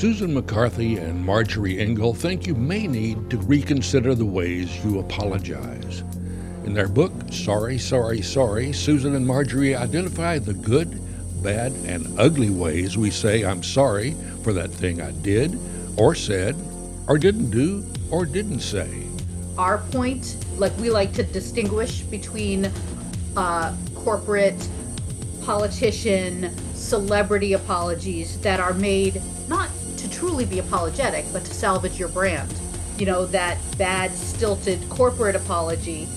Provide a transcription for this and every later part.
Susan McCarthy and Marjorie Engel think you may need to reconsider the ways you apologize. In their book, Sorry, Sorry, Sorry, Susan and Marjorie identify the good, bad, and ugly ways we say I'm sorry for that thing I did, or said, or didn't do, or didn't say. Our point, we like to distinguish between corporate, politician, celebrity apologies that are made not to truly be apologetic, but to salvage your brand. That bad, stilted corporate apology.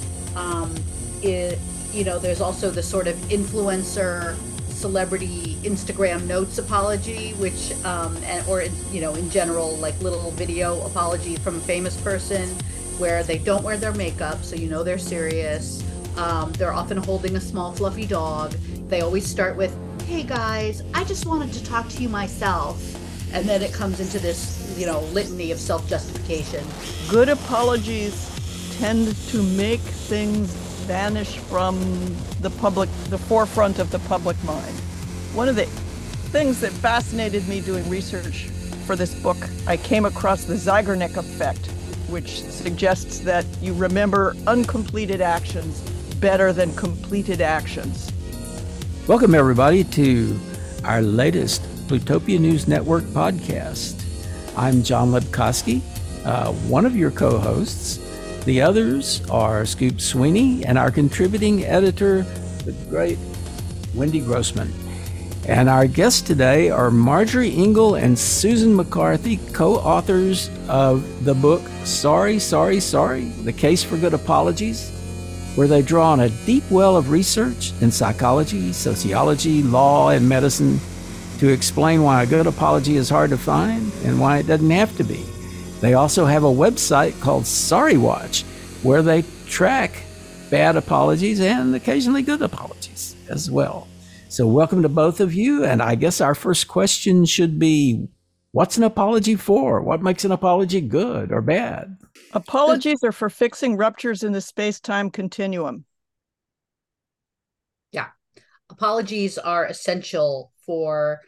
There's also the sort of influencer, celebrity Instagram notes apology, which, in general, little video apology from a famous person where they don't wear their makeup, so they're serious. They're often holding a small fluffy dog. They always start with, "Hey guys, I just wanted to talk to you myself." And then it comes into this, litany of self-justification. Good apologies tend to make things vanish from the forefront of the public mind. One of the things that fascinated me doing research for this book, I came across the Zeigarnik effect, which suggests that you remember uncompleted actions better than completed actions. Welcome, everybody, to our latest Plutopia News Network podcast. I'm John Lepkowski, one of your co-hosts. The others are Scoop Sweeney and our contributing editor, the great Wendy Grossman. And our guests today are Marjorie Engel and Susan McCarthy, co-authors of the book Sorry, Sorry, Sorry, The Case for Good Apologies, where they draw on a deep well of research in psychology, sociology, law, and medicine to explain why a good apology is hard to find and why it doesn't have to be. They also have a website called Sorry Watch, where they track bad apologies and occasionally good apologies as well. So welcome to both of you. And I guess our first question should be, what's an apology for? What makes an apology good or bad? Apologies are for fixing ruptures in the space-time continuum. Yeah. Apologies are essential for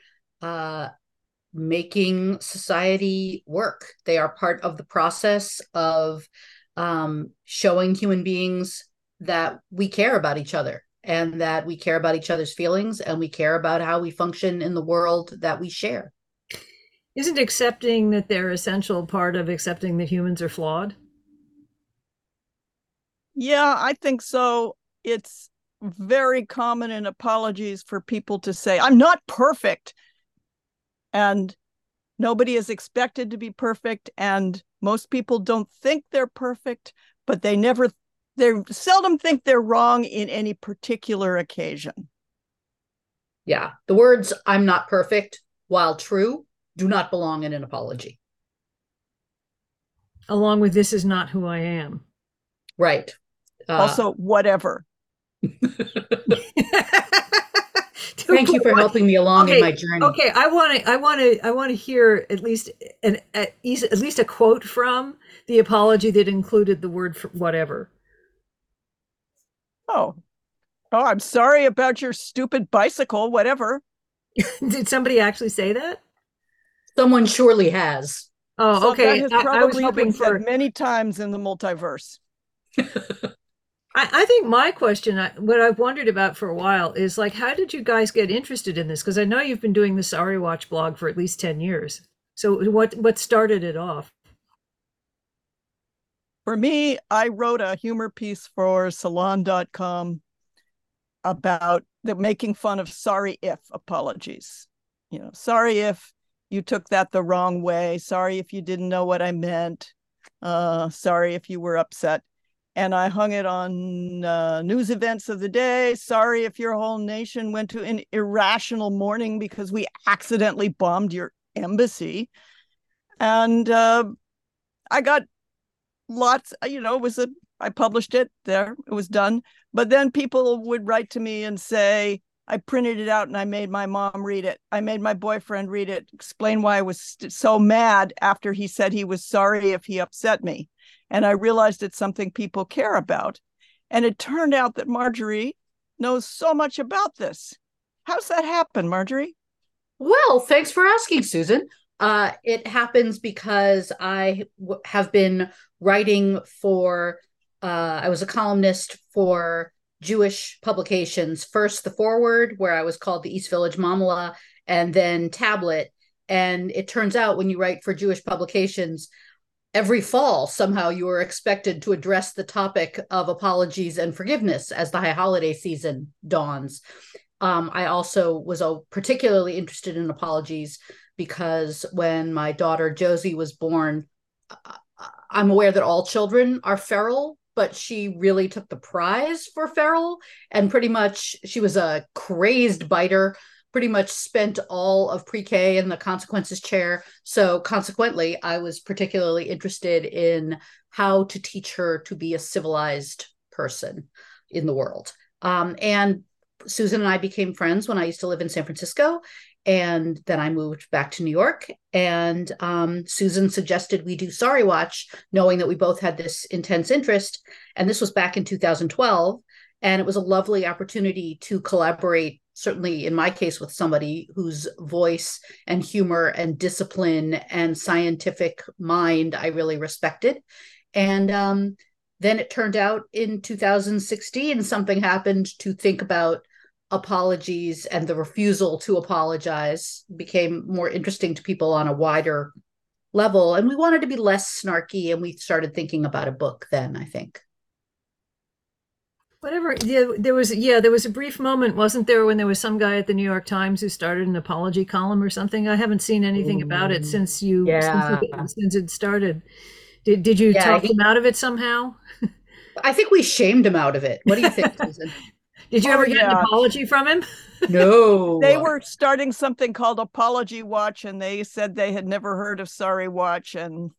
making society work. They are part of the process of showing human beings that we care about each other and that we care about each other's feelings and we care about how we function in the world that we share. Isn't accepting that they're essential part of accepting that humans are flawed? Yeah, I think so. It's very common in apologies for people to say, "I'm not perfect." And nobody is expected to be perfect. And most people don't think they're perfect, but they seldom think they're wrong in any particular occasion. Yeah. The words "I'm not perfect," while true, do not belong in an apology. Along with "this is not who I am." Right. Also, whatever. Thank you for helping me along in my journey. Okay, I want to hear at least a quote from the apology that included the word for whatever. Oh, I'm sorry about your stupid bicycle, whatever. Did somebody actually say that? Someone surely has. Oh, okay. That has probably I was hoping been for said many times in the multiverse. I think my question, what I've wondered about for a while is how did you guys get interested in this? Because I know you've been doing the Sorry Watch blog for at least 10 years. So what started it off? For me, I wrote a humor piece for salon.com about making fun of sorry if apologies. Sorry if you took that the wrong way. Sorry if you didn't know what I meant. Sorry if you were upset. And I hung it on news events of the day. Sorry if your whole nation went to an irrational mourning because we accidentally bombed your embassy. And I got lots, I published it there. It was done. But then people would write to me and say, I printed it out and I made my mom read it. I made my boyfriend read it, explain why I was so mad after he said he was sorry if he upset me. And I realized it's something people care about. And it turned out that Marjorie knows so much about this. How's that happen, Marjorie? Well, thanks for asking, Susan. It happens because I have been writing for, I was a columnist for Jewish publications. First, The Forward, where I was called the East Village Mamala, and then Tablet. And it turns out when you write for Jewish publications, every fall, somehow you are expected to address the topic of apologies and forgiveness as the high holiday season dawns. I also was particularly interested in apologies because when my daughter Josie was born, I'm aware that all children are feral, but she really took the prize for feral. And pretty much she was a crazed biter, pretty much spent all of pre-K in the consequences chair. So consequently, I was particularly interested in how to teach her to be a civilized person in the world. And Susan and I became friends when I used to live in San Francisco. And then I moved back to New York. And Susan suggested we do Sorry Watch, knowing that we both had this intense interest. And this was back in 2012. And it was a lovely opportunity to collaborate, certainly in my case, with somebody whose voice and humor and discipline and scientific mind I really respected. And then it turned out in 2016, something happened to think about apologies, and the refusal to apologize became more interesting to people on a wider level. And we wanted to be less snarky, and we started thinking about a book then, I think. Whatever. Yeah, there was a brief moment, wasn't there, when there was some guy at the New York Times who started an apology column or something? I haven't seen anything about it since since it started. Did you talk him out of it somehow? I think we shamed him out of it. What do you think, Susan? Did you ever get an apology from him? No. They were starting something called Apology Watch, and they said they had never heard of Sorry Watch. And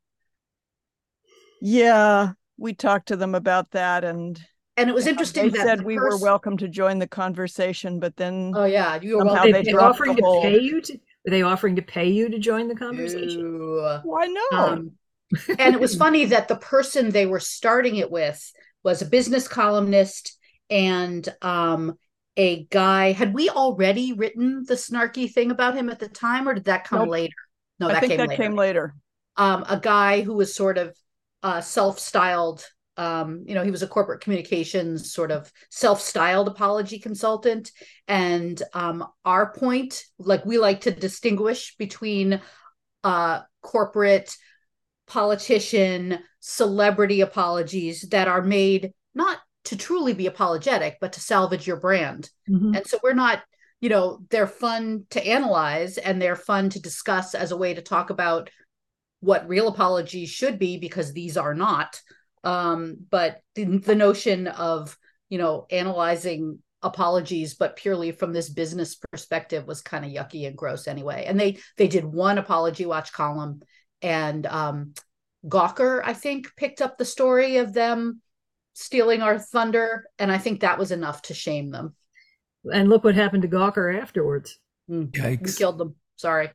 yeah, we talked to them about that. And it was interesting. They said we were welcome to join the conversation, but then you were welcome. They offering to pay you to? Were they offering to pay you to join the conversation? Why not? And it was funny that the person they were starting it with was a business columnist and a guy. Had we already written the snarky thing about him at the time, or did that come later? No, I think that came later. A guy who was sort of self-styled. He was a corporate communications sort of self-styled apology consultant. And our point, like, we like to distinguish between corporate, politician, celebrity apologies that are made not to truly be apologetic, but to salvage your brand. Mm-hmm. And so we're not, they're fun to analyze and they're fun to discuss as a way to talk about what real apologies should be, because these are not. But the notion of, analyzing apologies, but purely from this business perspective, was kind of yucky and gross anyway. And they did one Apology Watch column, and Gawker, I think, picked up the story of them stealing our thunder. And I think that was enough to shame them. And look what happened to Gawker afterwards. Yikes. We killed them. Sorry.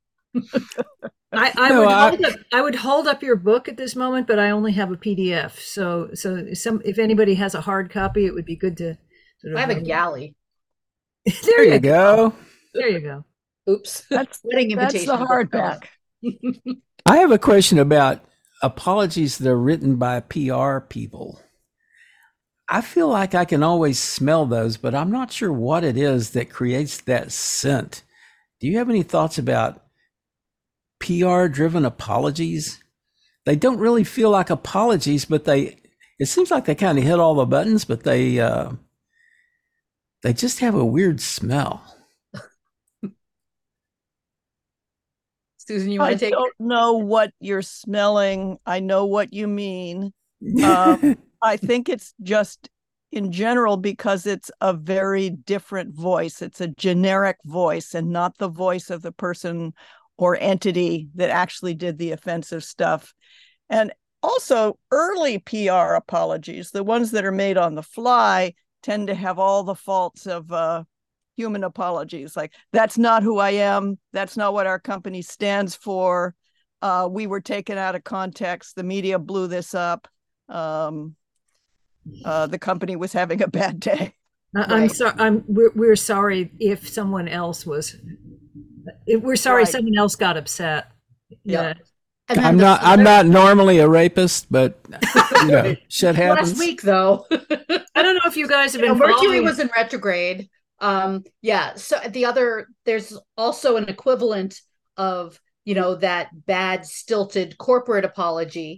I would hold up your book at this moment, but I only have a PDF. So if anybody has a hard copy, it would be good to. I have a galley. There you go. There you go. Oops. That's the hardback. I have a question about apologies that are written by PR people. I feel like I can always smell those, but I'm not sure what it is that creates that scent. Do you have any thoughts about PR-driven apologies? They don't really feel like apologies, but it seems like they kind of hit all the buttons, but they just have a weird smell. Susan, you want to take it? I don't know what you're smelling. I know what you mean. I think it's just in general because it's a very different voice. It's a generic voice and not the voice of the person or entity that actually did the offensive stuff. And also early PR apologies, the ones that are made on the fly, tend to have all the faults of human apologies. Like, that's not who I am. That's not what our company stands for. We were taken out of context. The media blew this up. The company was having a bad day. I'm sorry. We're sorry if someone else was We're sorry Right. someone else got upset. Yeah. Yeah. And then I'm the not. I'm not normally a rapist, but shit happens. last week though. I don't know if you guys have been Mercury following. was in retrograde. Yeah. So there's also an equivalent of, that bad stilted corporate apology.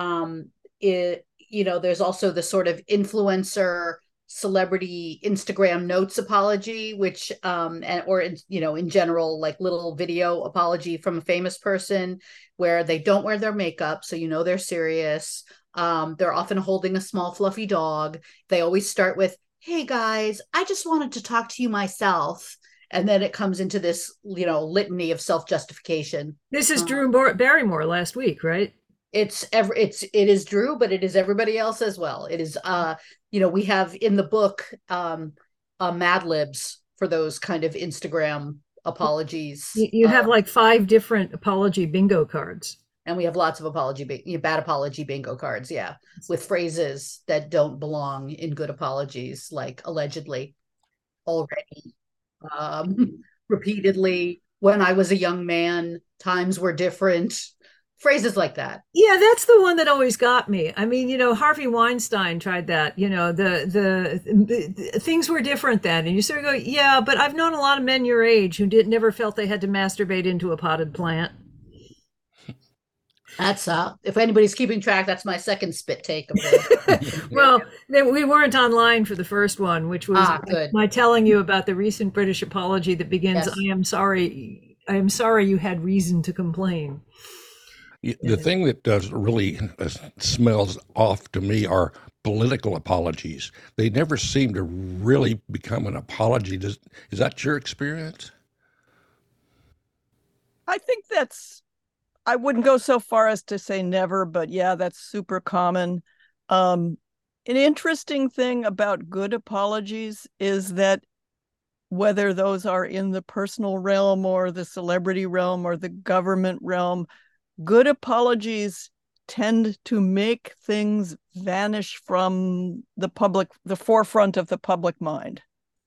There's also the sort of influencer celebrity Instagram notes apology, which in general, like little video apology from a famous person where they don't wear their makeup, so they're serious. They're often holding a small fluffy dog. They always start with, "Hey guys, I just wanted to talk to you myself." And then it comes into this, litany of self-justification. This is Drew Barrymore last week, right? It is Drew, but it is everybody else as well. It is, we have in the book, Mad Libs for those kind of Instagram apologies. You have like 5 different apology bingo cards. And we have lots of bad apology bingo cards. Yeah. With phrases that don't belong in good apologies, like allegedly, already, repeatedly, when I was a young man, times were different. Phrases like that. Yeah, that's the one that always got me. I mean, Harvey Weinstein tried that. The things were different then, and you sort of go, yeah, but I've known a lot of men your age who never felt they had to masturbate into a potted plant. That's if anybody's keeping track, that's my second spit take of it. Well, we weren't online for the first one, which was my telling you about the recent British apology that begins, yes. I am sorry you had reason to complain. The thing that does really smells off to me are political apologies. They never seem to really become an apology. Is that your experience? I think I wouldn't go so far as to say never, but yeah, that's super common. An interesting thing about good apologies is that whether those are in the personal realm or the celebrity realm or the government realm, good apologies tend to make things vanish from the forefront of the public mind.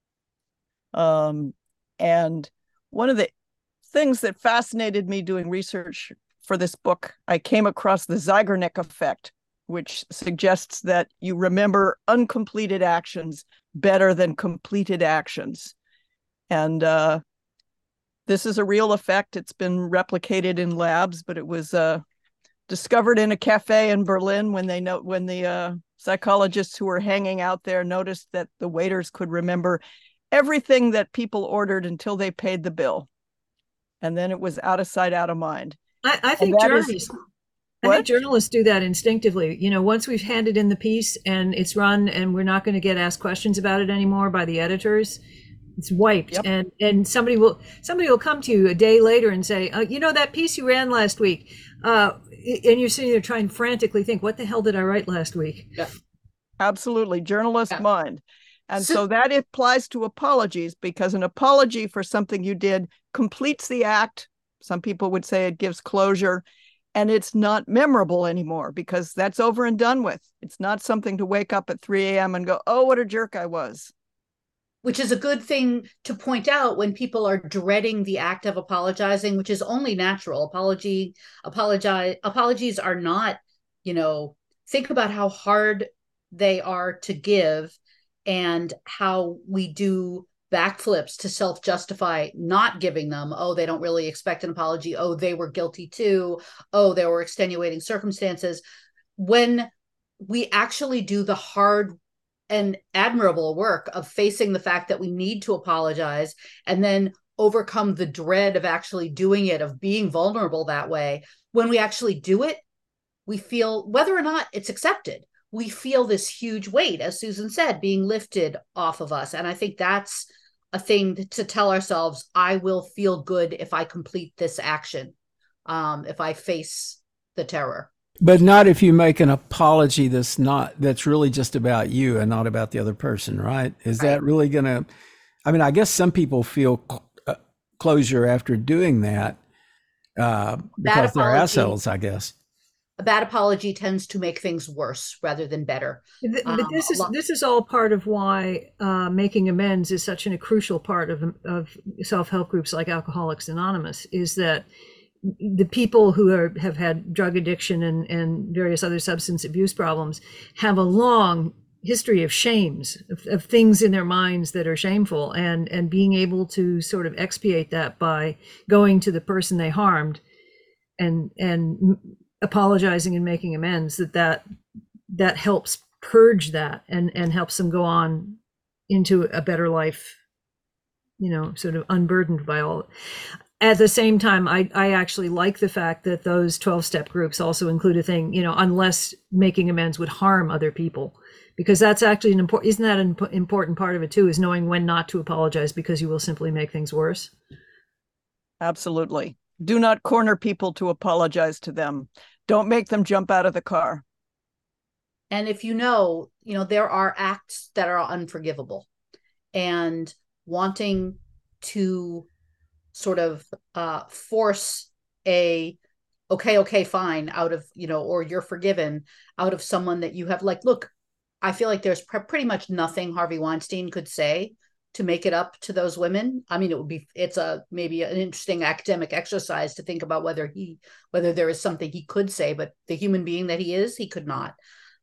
And one of the things that fascinated me doing research for this book, I came across the Zeigarnik effect, which suggests that you remember uncompleted actions better than completed actions. And this is a real effect. It's been replicated in labs, but it was discovered in a cafe in Berlin when the psychologists who were hanging out there noticed that the waiters could remember everything that people ordered until they paid the bill. And then it was out of sight, out of mind. I think journalists do that instinctively. Once we've handed in the piece and it's run and we're not going to get asked questions about it anymore by the editors, it's wiped. Yep. And somebody will come to you a day later and say, that piece you ran last week, and you're sitting there trying to frantically think, what the hell did I write last week? Yeah. Absolutely. Journalist mind. And so that applies to apologies, because an apology for something you did completes the act. Some people would say it gives closure, and it's not memorable anymore because that's over and done with. It's not something to wake up at 3 a.m. and go, oh, what a jerk I was. Which is a good thing to point out when people are dreading the act of apologizing, which is only natural. Apologies are not, think about how hard they are to give and how we do backflips to self-justify not giving them. Oh, they don't really expect an apology. Oh, they were guilty too. Oh, there were extenuating circumstances. When we actually do the hard and admirable work of facing the fact that we need to apologize and then overcome the dread of actually doing it, of being vulnerable that way, when we actually do it, we feel, whether or not it's accepted, we feel this huge weight, as Susan said, being lifted off of us. And I think that's a thing to tell ourselves, I will feel good if I complete this action, if I face the terror. But not if you make an apology that's really just about you and not about the other person, right? Is that really going to, I guess some people feel closure after doing that because they're assholes, I guess. a bad apology tends to make things worse rather than better. But this is all part of why making amends is such a crucial part of self-help groups like Alcoholics Anonymous, is that the people who have had drug addiction and various other substance abuse problems have a long history of shames, of things in their minds that are shameful, and being able to sort of expiate that by going to the person they harmed and apologizing and making amends, that helps purge that and helps them go on into a better life, sort of unburdened by all. At the same time, I actually like the fact that those 12-step groups also include a thing, unless making amends would harm other people, because that's actually isn't that an important part of it too, is knowing when not to apologize, because you will simply make things worse. Absolutely. Do not corner people to apologize to them. Don't make them jump out of the car. And if there are acts that are unforgivable, and wanting to sort of force a okay, fine out of, or you're forgiven out of someone that you have, like, look, I feel like there's pretty much nothing Harvey Weinstein could say to make it up to those women. I mean, it's maybe an interesting academic exercise to think about whether there is something he could say, but the human being that he is, he could not.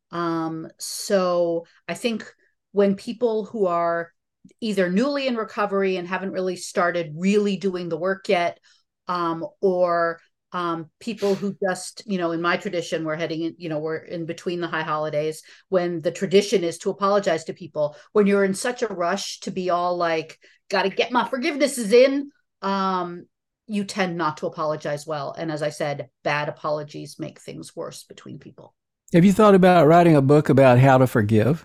So I think when people who are either newly in recovery and haven't really started really doing the work yet, or people who just, in my tradition, we're heading in, we're in between the high holidays, when the tradition is to apologize to people, when you're in such a rush to be all like, got to get my forgivenesses in, you tend not to apologize well. And as I said, bad apologies make things worse between people. Have you thought about writing a book about how to forgive?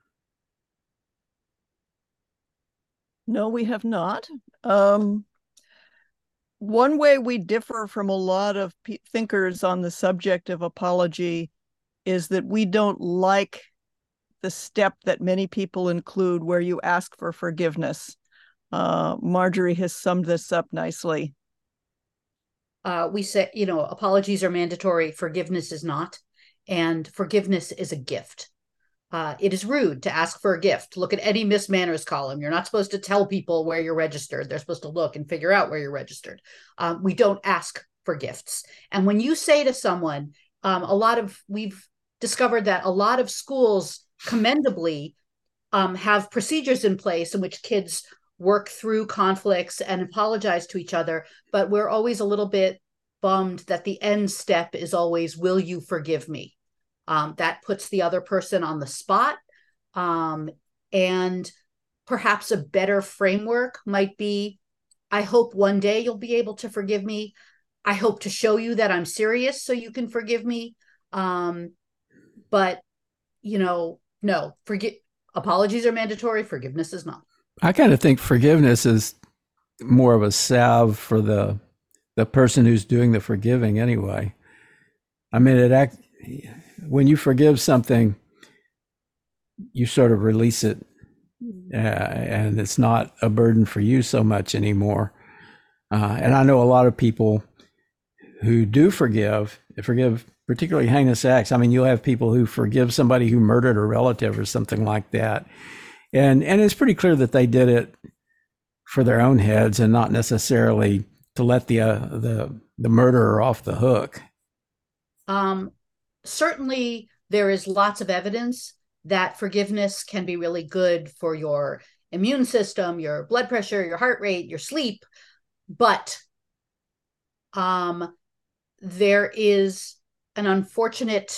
No, we have not. One way we differ from a lot of thinkers on the subject of apology is that we don't like the step that many people include where you ask for forgiveness. Marjorie has summed this up nicely. We say, apologies are mandatory, forgiveness is not, and forgiveness is a gift. It is rude to ask for a gift. Look at any Miss Manners column. You're not supposed to tell people where you're registered. They're supposed to look and figure out where you're registered. We don't ask for gifts. And when you say to someone, we've discovered that a lot of schools commendably have procedures in place in which kids work through conflicts and apologize to each other. But we're always a little bit bummed that the end step is always, will you forgive me? That puts the other person on the spot. And perhaps a better framework might be, I hope one day you'll be able to forgive me. I hope to show you that I'm serious so you can forgive me. But, no, apologies are mandatory. Forgiveness is not. I kind of think forgiveness is more of a salve for the person who's doing the forgiving anyway. I mean, when you forgive something, you sort of release it, and it's not a burden for you so much anymore. And I know a lot of people who do forgive particularly heinous acts. I mean, you'll have people who forgive somebody who murdered a relative or something like that. And it's pretty clear that they did it for their own heads and not necessarily to let the murderer off the hook. Certainly, there is lots of evidence that forgiveness can be really good for your immune system, your blood pressure, your heart rate, your sleep. But there is an unfortunate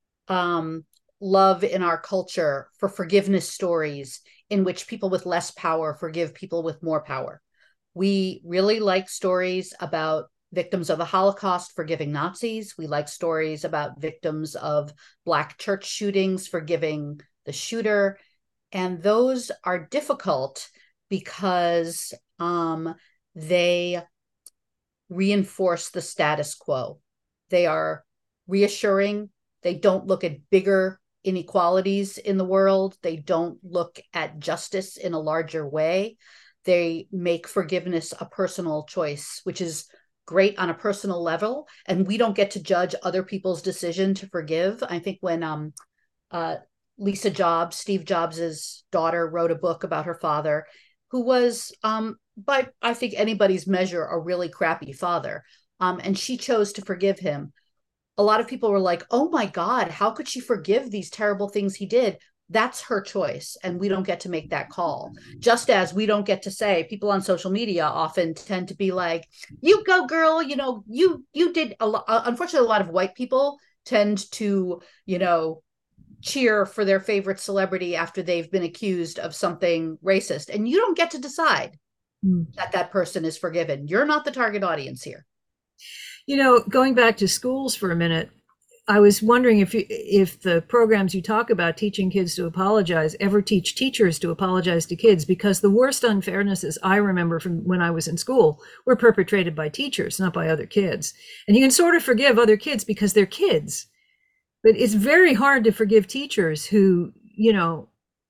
love in our culture for forgiveness stories in which people with less power forgive people with more power. We really like stories about victims of the Holocaust forgiving Nazis. We like stories about victims of Black church shootings forgiving the shooter. And those are difficult because they reinforce the status quo. They are reassuring. They don't look at bigger inequalities in the world. They don't look at justice in a larger way. They make forgiveness a personal choice, which is great on a personal level, and we don't get to judge other people's decision to forgive. I think when Lisa Jobs, Steve Jobs's daughter, wrote a book about her father, who was, by I think anybody's measure, a really crappy father, and she chose to forgive him. A lot of people were like, oh my God, how could she forgive these terrible things he did? That's her choice, and we don't get to make that call. Just as we don't get to say, people on social media often tend to be like, you go girl, you did a lot. Unfortunately, a lot of white people tend to, cheer for their favorite celebrity after they've been accused of something racist, and you don't get to decide that person is forgiven. You're not the target audience here. Going back to schools for a minute, I was wondering if the programs you talk about teaching kids to apologize ever teach teachers to apologize to kids, because the worst unfairnesses I remember from when I was in school were perpetrated by teachers, not by other kids. And you can sort of forgive other kids because they're kids, but it's very hard to forgive teachers who, Yeah,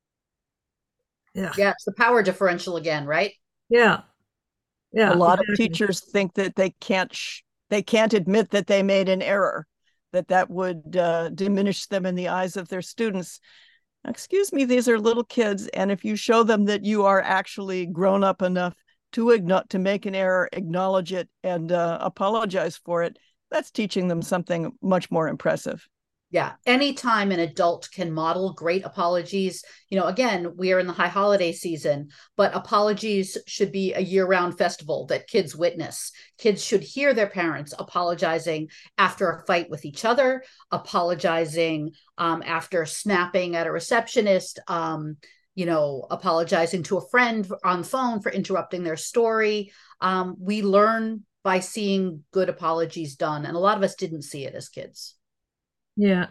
it's the power differential again, right? Yeah. A lot of teachers think that they can't admit that they made an error, that would diminish them in the eyes of their students. Excuse me, these are little kids, and if you show them that you are actually grown up enough to make an error, acknowledge it, and apologize for it, that's teaching them something much more impressive. Yeah. Anytime an adult can model great apologies, again, we are in the high holiday season, but apologies should be a year-round festival that kids witness. Kids should hear their parents apologizing after a fight with each other, apologizing after snapping at a receptionist, apologizing to a friend on the phone for interrupting their story. We learn by seeing good apologies done, and a lot of us didn't see it as kids. Yeah.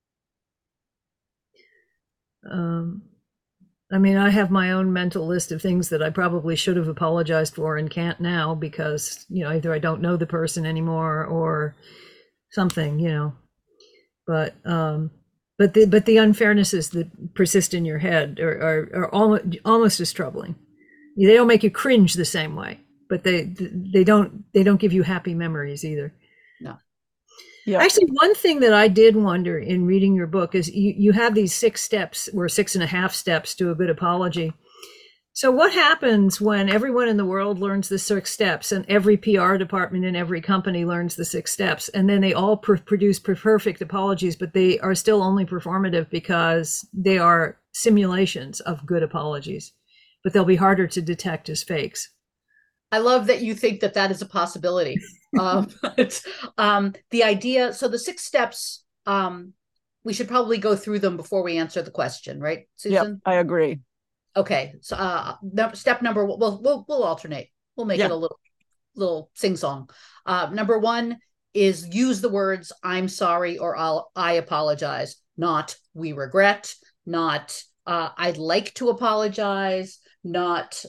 I have my own mental list of things that I probably should have apologized for and can't now because, either I don't know the person anymore or something, but the unfairnesses that persist in your head are almost as troubling. They don't make you cringe the same way, but they don't give you happy memories either. No. Yeah. Actually, one thing that I did wonder in reading your book is you have these 6 steps or 6.5 steps to a good apology. So what happens when everyone in the world learns the 6 steps and every PR department in every company learns the 6 steps, and then they all produce perfect apologies, but they are still only performative because they are simulations of good apologies, but they'll be harder to detect as fakes? I love that you think that is a possibility. The idea, so the 6 steps, we should probably go through them before we answer the question, right, Susan? Yep, I agree. Okay, so step number, we'll alternate. We'll make it a little sing-song. Number 1 is use the words "I'm sorry" or "I apologize," not "we regret," not "I'd like to apologize," not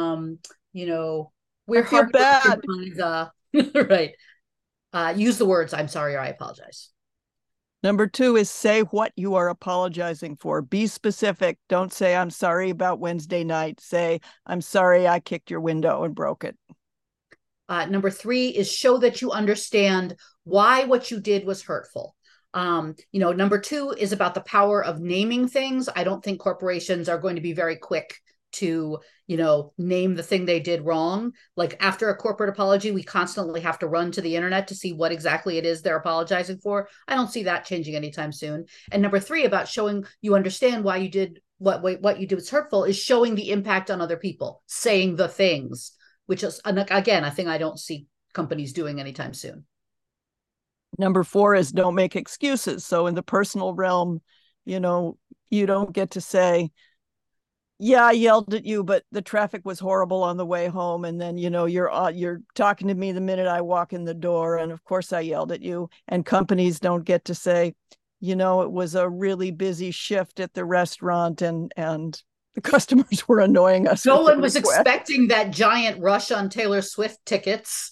we're here bad. Right. Use the words "I'm sorry" or "I apologize." Number 2 is say what you are apologizing for. Be specific. Don't say "I'm sorry about Wednesday night." Say "I'm sorry I kicked your window and broke it." Number 3 is show that you understand why what you did was hurtful. Number 2 is about the power of naming things. I don't think corporations are going to be very quick to name the thing they did wrong. Like after a corporate apology, we constantly have to run to the internet to see what exactly it is they're apologizing for. I don't see that changing anytime soon. And number 3, about showing you understand why you did what you did was hurtful, is showing the impact on other people, saying the things, which is, again, a thing I don't see companies doing anytime soon. Number 4 is don't make excuses. So in the personal realm, you don't get to say, yeah, I yelled at you, but the traffic was horrible on the way home. And then, you're talking to me the minute I walk in the door. And of course I yelled at you. And companies don't get to say, it was a really busy shift at the restaurant and the customers were annoying us. No one was expecting that giant rush on Taylor Swift tickets.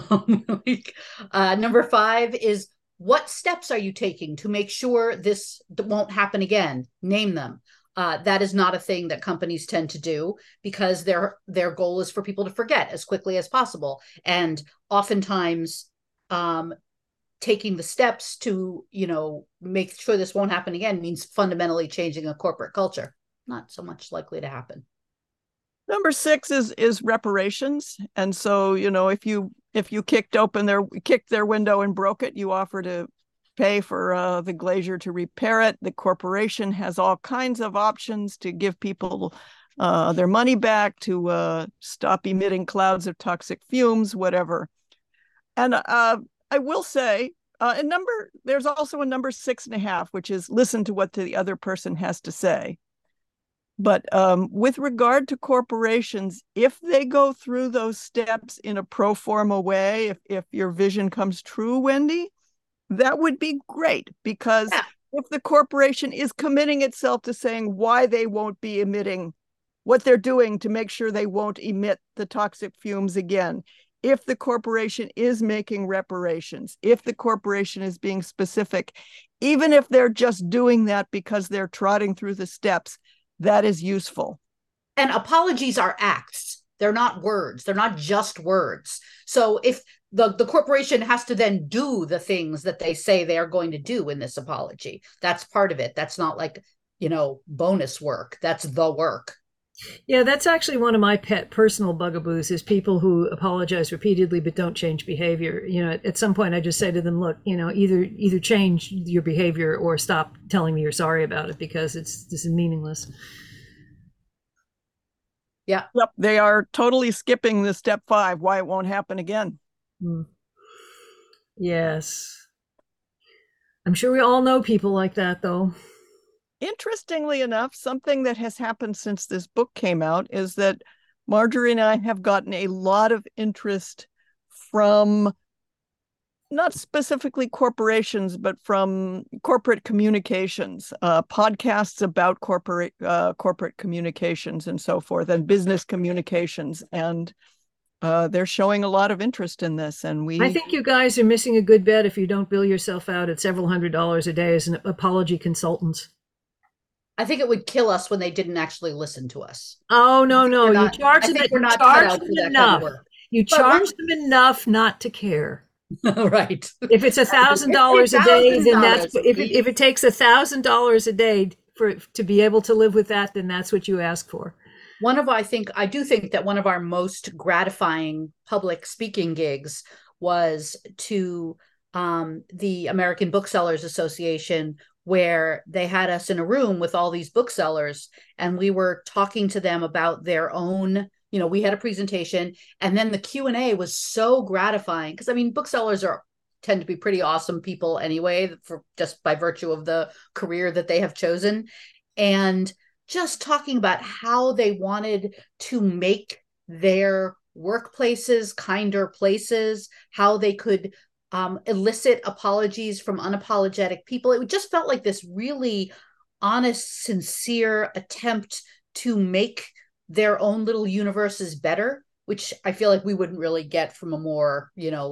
Number 5 is, what steps are you taking to make sure this won't happen again? Name them. That is not a thing that companies tend to do because their goal is for people to forget as quickly as possible. And oftentimes, taking the steps to, make sure this won't happen again means fundamentally changing a corporate culture. Not so much likely to happen. Number 6 is reparations. And so, if you kicked their window and broke it, you offer to pay for the glazier to repair it. The corporation has all kinds of options to give people their money back, to stop emitting clouds of toxic fumes, whatever. And I will say, there's also a number 6.5, which is listen to what the other person has to say. But with regard to corporations, if they go through those steps in a pro forma way, if your vision comes true, Wendy, that would be great, because if the corporation is committing itself to saying why they won't be emitting, what they're doing to make sure they won't emit the toxic fumes again, if the corporation is making reparations, if the corporation is being specific, even if they're just doing that because they're trotting through the steps, that is useful. And apologies are acts. They're not words. They're not just words. So if the corporation has to then do the things that they say they are going to do in this apology, that's part of it. That's not like, bonus work. That's the work. Yeah, that's actually one of my pet personal bugaboos, is people who apologize repeatedly but don't change behavior. At some point I just say to them, look, either change your behavior or stop telling me you're sorry about it, because this is meaningless. Yeah. Yep. They are totally skipping the step 5, why it won't happen again. Yes. I'm sure we all know people like that, though. Interestingly enough, something that has happened since this book came out is that Marjorie and I have gotten a lot of interest from not specifically corporations, but from corporate communications, podcasts about corporate communications and so forth, and business communications. And they're showing a lot of interest in this. And I think you guys are missing a good bet if you don't bill yourself out at several $100s a day as an apology consultant. I think it would kill us when they didn't actually listen to us. Oh, no. You charge them enough. You charge them enough not to care. Right. If it's $1,000 a day, then that's if it takes $1,000 a day to be able to live with that, then that's what you ask for. I do think that one of our most gratifying public speaking gigs was to the American Booksellers Association, where they had us in a room with all these booksellers, and we were talking to them about their own, we had a presentation, and then the Q&A was so gratifying, because booksellers tend to be pretty awesome people anyway, just by virtue of the career that they have chosen. And just talking about how they wanted to make their workplaces kinder places, how they could elicit apologies from unapologetic people. It just felt like this really honest, sincere attempt to make their own little universes better, which I feel like we wouldn't really get from a more,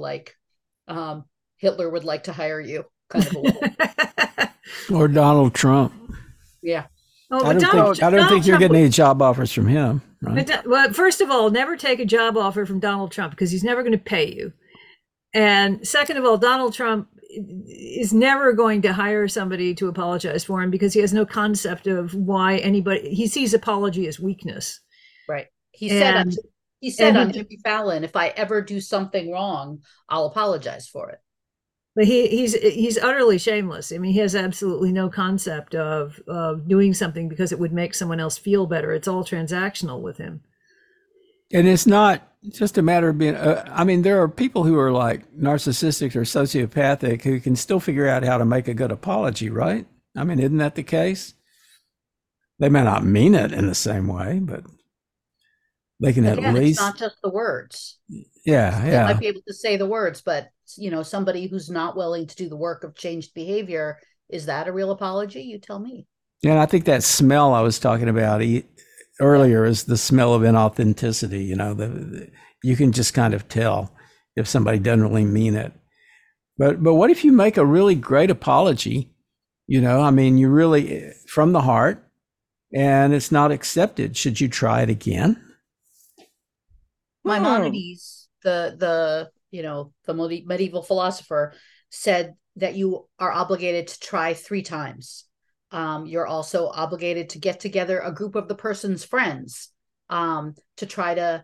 Hitler would like to hire you kind of a level. Or Donald Trump. Yeah. Oh, I don't think you're getting any job offers from him, right? Well, first of all, never take a job offer from Donald Trump, because he's never going to pay you. And second of all, Donald Trump is never going to hire somebody to apologize for him, because he has no concept of why he sees apology as weakness. Right. He said on Jimmy Fallon, if I ever do something wrong, I'll apologize for it. But he's utterly shameless. He has absolutely no concept of doing something because it would make someone else feel better. It's all transactional with him. And it's not just a matter of being, there are people who are like narcissistic or sociopathic who can still figure out how to make a good apology, right? Isn't that the case? They may not mean it in the same way, but they can at least. It's not just the words. Yeah. They might be able to say the words, but somebody who's not willing to do the work of changed behavior, is that a real apology? You tell me. Yeah, and I think that smell I was talking about earlier is the smell of inauthenticity. You can just kind of tell if somebody doesn't really mean it. But what if you make a really great apology? You really from the heart, and it's not accepted, should you try it again? Maimonides, the medieval philosopher, said that you are obligated to try 3 times. You're also obligated to get together a group of the person's friends to try to,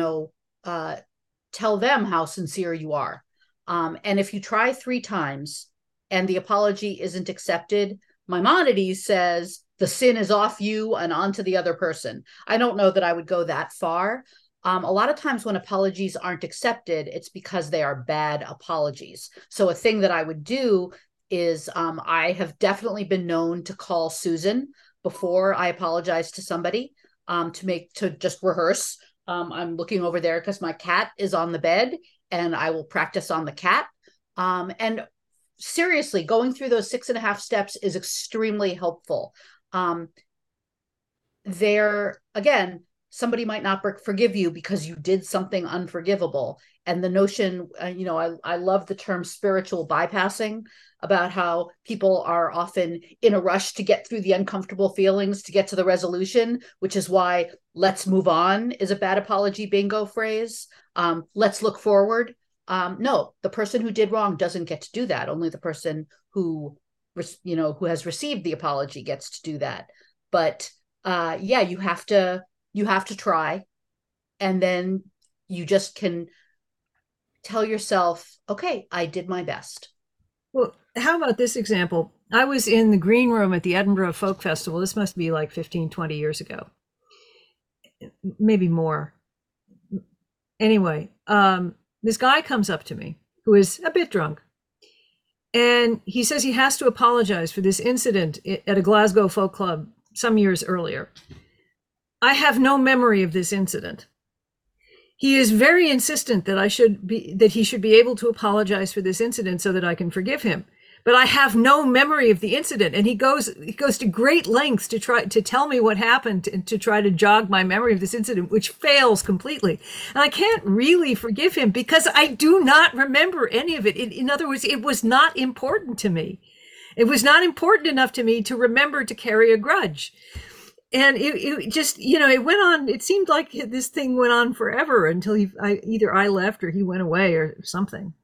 tell them how sincere you are. And if you try 3 times and the apology isn't accepted, Maimonides says the sin is off you and onto the other person. I don't know that I would go that far. A lot of times when apologies aren't accepted, it's because they are bad apologies. So a thing that I would do is I have definitely been known to call Susan before I apologize to somebody to just rehearse. I'm looking over there because my cat is on the bed, and I will practice on the cat. And seriously, going through those 6.5 steps is extremely helpful. Again, somebody might not forgive you because you did something unforgivable. And the notion, I love the term spiritual bypassing, about how people are often in a rush to get through the uncomfortable feelings to get to the resolution, which is why "let's move on" is a bad apology bingo phrase. Let's look forward. No, the person who did wrong doesn't get to do that. Only the person who has received the apology gets to do that. But you have to try, and then you just can tell yourself, okay, I did my best. Well, how about this example? I was in the green room at the Edinburgh Folk Festival. This must be like 15, 20 years ago, maybe more. Anyway, this guy comes up to me who is a bit drunk, and he says he has to apologize for this incident at a Glasgow folk club some years earlier. I have no memory of this incident. He is very insistent that he should be able to apologize for this incident so that I can forgive him. But I have no memory of the incident, and he goes to great lengths to try to tell me what happened and to try to jog my memory of this incident, which fails completely. And I can't really forgive him because I do not remember any of it. In other words, it was not important to me. It was not important enough to me to remember to carry a grudge. And it just, it went on. It seemed like this thing went on forever until either I left or he went away or something.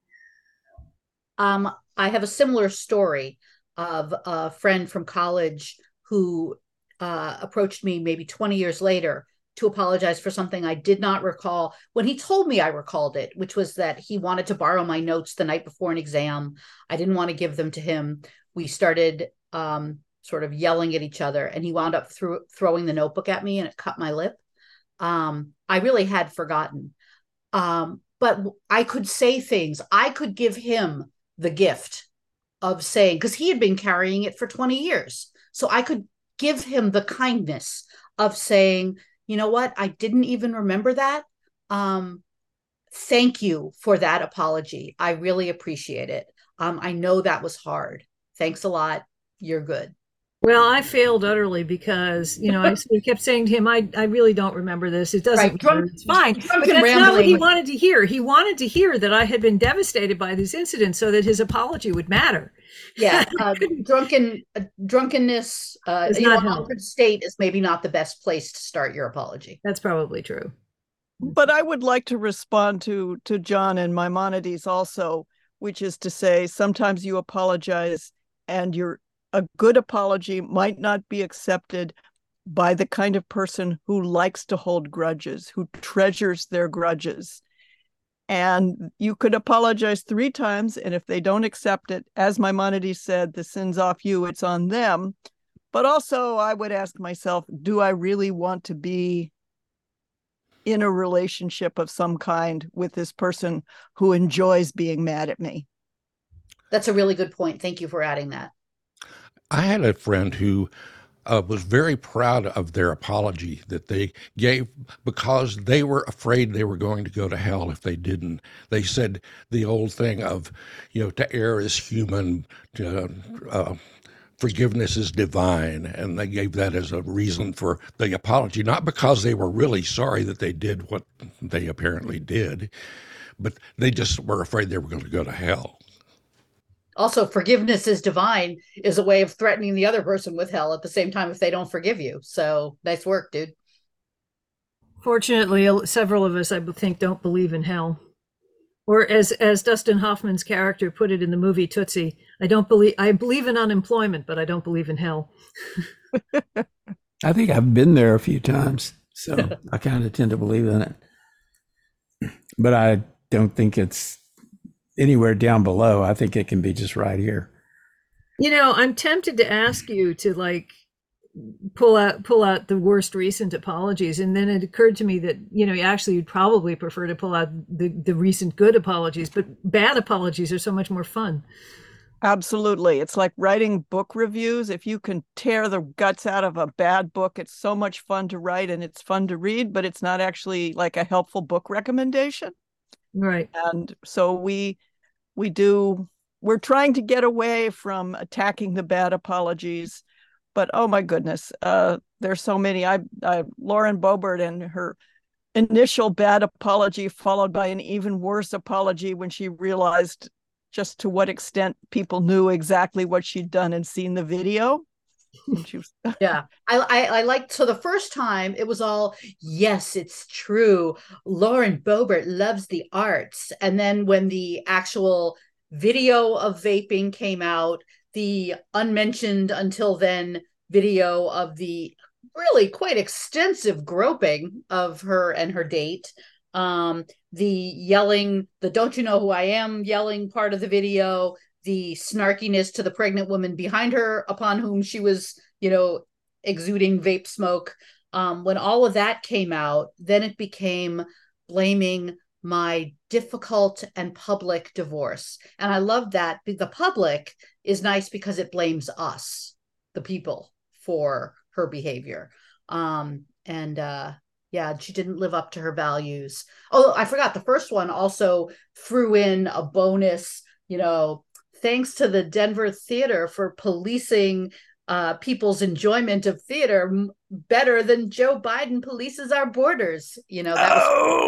I have a similar story of a friend from college who approached me maybe 20 years later to apologize for something I did not recall when he told me I recalled it, which was that he wanted to borrow my notes the night before an exam. I didn't want to give them to him. We started sort of yelling at each other, and he wound up throwing the notebook at me, and it cut my lip. I really had forgotten. But I could say things. I could give him the gift of saying, because he had been carrying it for 20 years. So I could give him the kindness of saying, you know what? I didn't even remember that. Thank you for that apology. I really appreciate it. I know that was hard. Thanks a lot. You're good. Well, I failed utterly because, I sort of kept saying to him, I really don't remember this. It doesn't matter. It's fine. But that's not what he wanted to hear. He wanted to hear that I had been devastated by this incident so that his apology would matter. Yeah. Drunkenness, altered state is maybe not the best place to start your apology. That's probably true. But I would like to respond to John and Maimonides also, which is to say, sometimes you apologize and a good apology might not be accepted by the kind of person who likes to hold grudges, who treasures their grudges. And you could apologize 3 times, and if they don't accept it, as Maimonides said, the sin's off you, it's on them. But also, I would ask myself, do I really want to be in a relationship of some kind with this person who enjoys being mad at me? That's a really good point. Thank you for adding that. I had a friend who was very proud of their apology that they gave because they were afraid they were going to go to hell if they didn't. They said the old thing of, to err is human, forgiveness is divine, and they gave that as a reason for the apology, not because they were really sorry that they did what they apparently did, but they just were afraid they were going to go to hell. Also, forgiveness is divine is a way of threatening the other person with hell at the same time if they don't forgive you. So nice work, dude. Fortunately, several of us, I think, don't believe in hell. Or as Dustin Hoffman's character put it in the movie Tootsie, I believe in unemployment, but I don't believe in hell. I think I've been there a few times, so I kind of tend to believe in it. But I don't think it's anywhere down below. I think it can be just right here. You know, I'm tempted to ask you to like pull out the worst recent apologies, and then it occurred to me that, you know, actually you'd probably prefer to pull out the recent good apologies, but bad apologies are so much more fun. Absolutely. It's like writing book reviews. If you can tear the guts out of a bad book, it's so much fun to write and it's fun to read, but it's not actually like a helpful book recommendation. Right. And so we're trying to get away from attacking the bad apologies, but oh my goodness, there's so many. Lauren Boebert and her initial bad apology followed by an even worse apology when she realized just to what extent people knew exactly what she'd done and seen the video. Yeah, I liked, so the first time it was all, yes, it's true, Lauren Boebert loves the arts, and then when the actual video of vaping came out, the unmentioned until then video of the really quite extensive groping of her and her date, the yelling, the "don't you know who I am" yelling part of the video, the snarkiness to the pregnant woman behind her upon whom she was, you know, exuding vape smoke. When all of that came out, then it became blaming my difficult and public divorce. And I love that. The public is nice because it blames us, the people, for her behavior. Yeah, she didn't live up to her values. Oh, I forgot, the first one also threw in a bonus, you know, thanks to the Denver theater for policing people's enjoyment of theater better than Joe Biden polices our borders. You know, that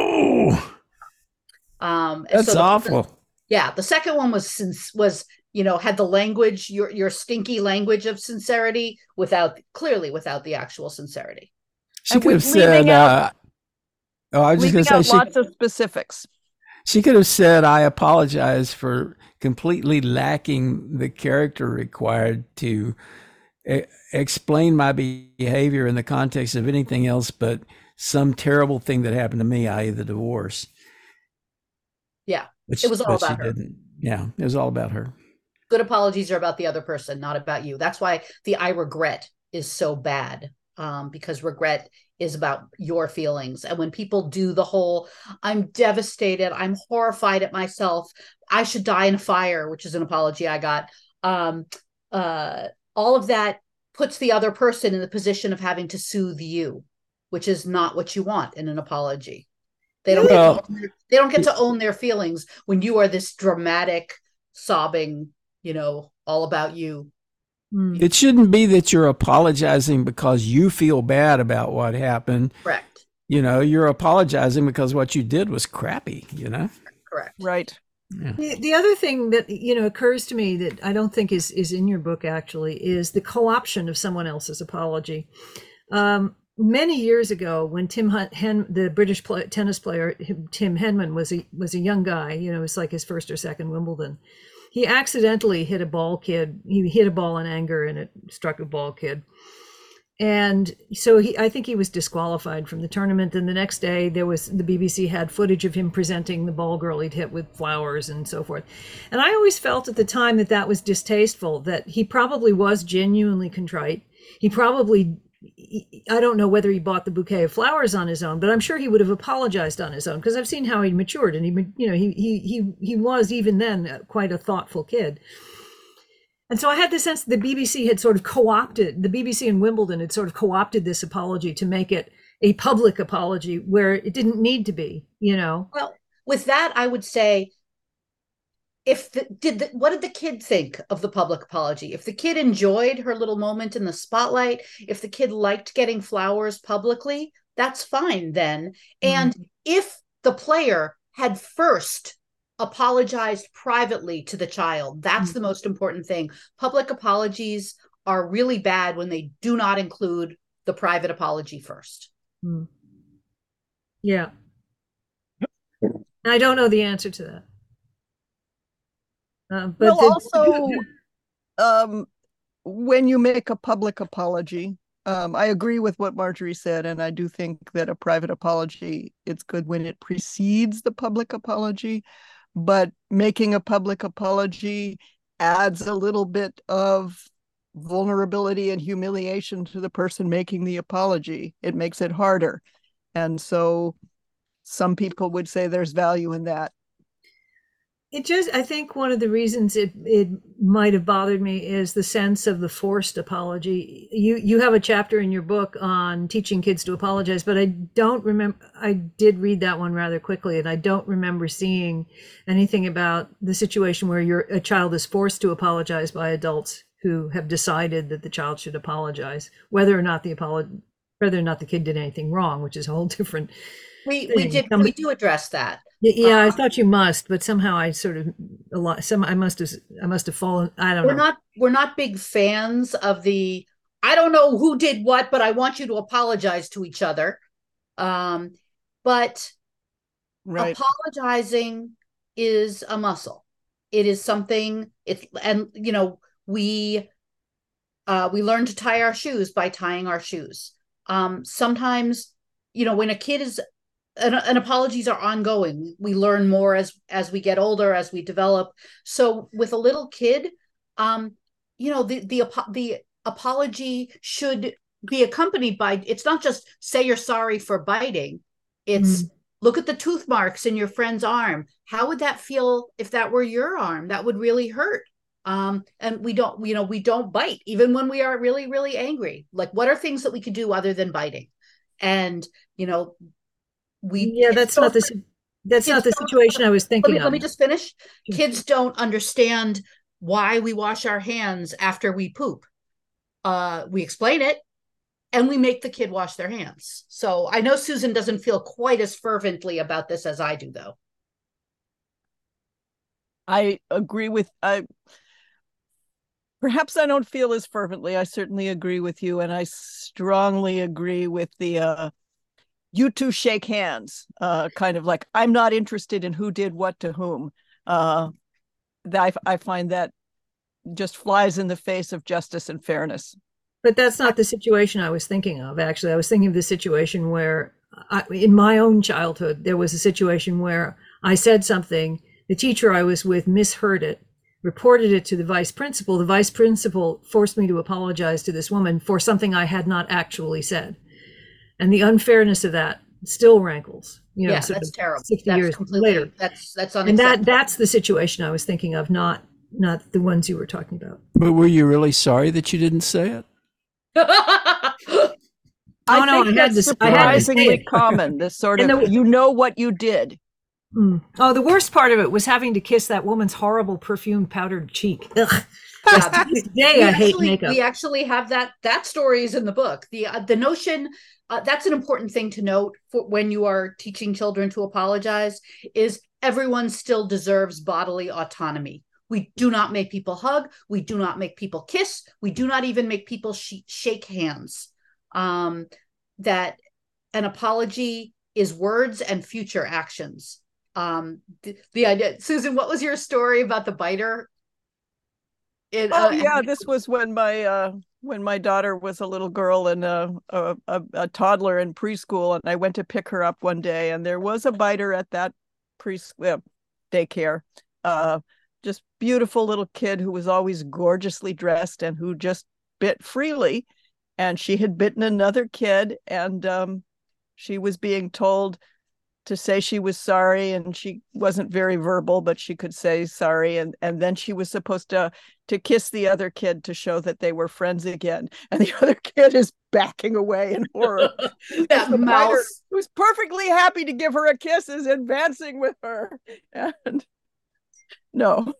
was that's awful. The second one was, you know, had the language, your stinky language of sincerity without the actual sincerity. She could have said, I was just going to say, lots of specifics. She could have said, I apologize for completely lacking the character required to explain my behavior in the context of anything else but some terrible thing that happened to me, i.e. the divorce. Yeah, it was all about her. Yeah, it was all about her. Good apologies are about the other person, not about you. That's why the "I regret" is so bad, because regret is about your feelings. And when people do the whole, I'm devastated, I'm horrified at myself, I should die in a fire, which is an apology I got, all of that puts the other person in the position of having to soothe you, which is not what you want in an apology. They don't get to own their feelings when you are this dramatic, sobbing, you know, all about you. It shouldn't be that you're apologizing because you feel bad about what happened. Correct. You know, you're apologizing because what you did was crappy, you know? Correct. Right. Yeah. The other thing that, you know, occurs to me that I don't think is in your book actually is the co-option of someone else's apology. Many years ago, when the British tennis player Tim Henman was a young guy, you know, it was like his first or second Wimbledon. He accidentally hit a ball kid. He hit a ball in anger and it struck a ball kid. And so I think he was disqualified from the tournament. And the next day the BBC had footage of him presenting the ball girl he'd hit with flowers and so forth. And I always felt at the time that was distasteful, that he probably was genuinely contrite. He probably, I don't know whether he bought the bouquet of flowers on his own, but I'm sure he would have apologized on his own, because I've seen how he matured, and he was even then quite a thoughtful kid. And so I had the sense that the BBC had sort of co-opted, the BBC in Wimbledon had sort of co-opted this apology to make it a public apology where it didn't need to be, you know. Well, with that, I would say, what did the kid think of the public apology? If the kid enjoyed her little moment in the spotlight, if the kid liked getting flowers publicly, that's fine then. And if the player had first apologized privately to the child. That's the most important thing. Public apologies are really bad when they do not include the private apology first. Yeah. I don't know the answer to that. But also, when you make a public apology, I agree with what Marjorie said, and I do think that a private apology, it's good when it precedes the public apology, but making a public apology adds a little bit of vulnerability and humiliation to the person making the apology. It makes it harder. And so some people would say there's value in that. I think one of the reasons it might have bothered me is the sense of the forced apology. You have a chapter in your book on teaching kids to apologize, but I don't remember, I did read that one rather quickly, and I don't remember seeing anything about the situation where a child is forced to apologize by adults who have decided that the child should apologize, whether or not the kid did anything wrong, which is a whole different We do address that. Yeah, I thought you must, but somehow I sort of I must have fallen. I don't know. We're not big fans of the I don't know who did what, but I want you to apologize to each other. But Right. Apologizing is a muscle. It is something. We learn to tie our shoes by tying our shoes. Sometimes, when a kid is. And apologies are ongoing. We learn more as we get older, as we develop. So with a little kid, the apology should be accompanied by, it's not just say you're sorry for biting. It's look at the tooth marks in your friend's arm. How would that feel if that were your arm? That would really hurt. And we don't bite even when we are really, really angry. Like, what are things that we could do other than biting? And, that's not the situation I was thinking of. Let me just finish. Kids don't understand why we wash our hands after we poop. We explain it, and we make the kid wash their hands. So I know Susan doesn't feel quite as fervently about this as I do, though. I agree with perhaps I don't feel as fervently. I certainly agree with you, and I strongly agree with the you two shake hands, kind of like, I'm not interested in who did what to whom. I find that just flies in the face of justice and fairness. But that's not the situation I was thinking of, actually. I was thinking of the situation where, in my own childhood, there was a situation where I said something, the teacher I was with misheard it, reported it to the vice principal. The vice principal forced me to apologize to this woman for something I had not actually said. And the unfairness of that still rankles. That's terrible. 60 years later. That's unacceptable. And that's the situation I was thinking of, not the ones you were talking about. But were you really sorry that you didn't say it? I think that's surprisingly common. This sort of, what you did. Oh, the worst part of it was having to kiss that woman's horrible perfumed powdered cheek. Ugh. Today I hate makeup. We actually have that story is in the book. The notion that's an important thing to note for when you are teaching children to apologize is everyone still deserves bodily autonomy. We do not make people hug. We do not make people kiss. We do not even make people shake hands. That an apology is words and future actions. The idea, Susan, what was your story about the biter? This was when my daughter was a little girl and a toddler in preschool, and I went to pick her up one day, and there was a biter at that daycare. Just beautiful little kid who was always gorgeously dressed and who just bit freely, and she had bitten another kid, and she was being told to say she was sorry, and she wasn't very verbal, but she could say sorry, and then she was supposed to kiss the other kid to show that they were friends again, and the other kid is backing away in horror. That mouse, who's perfectly happy to give her a kiss, is advancing with her, and no.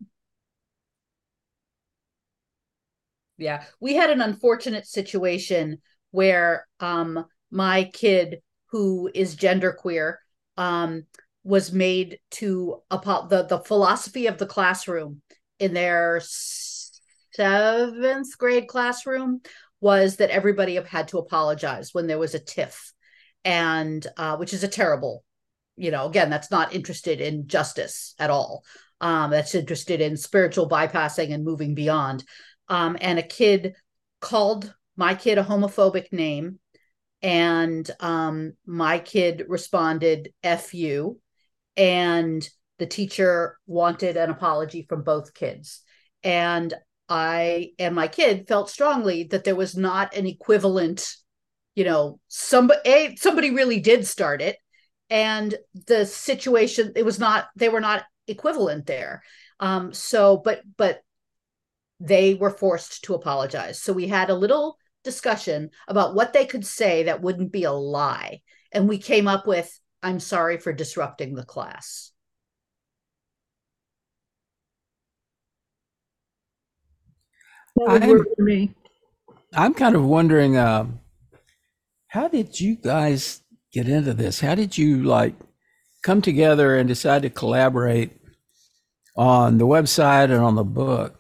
Yeah, we had an unfortunate situation where my kid, who is genderqueer, was made to the philosophy of the classroom in their 7th grade classroom was that everybody had to apologize when there was a tiff, and which is a terrible, again, that's not interested in justice at all. That's interested in spiritual bypassing and moving beyond. And a kid called my kid a homophobic name, and my kid responded "F you," and the teacher wanted an apology from both kids. And I and my kid felt strongly that there was not an equivalent, somebody really did start it, and the situation, they were not equivalent there. But they were forced to apologize. So we had a little discussion about what they could say that wouldn't be a lie. And we came up with, "I'm sorry for disrupting the class." That would work for me. I'm kind of wondering, how did you guys get into this? How did you come together and decide to collaborate on the website and on the book?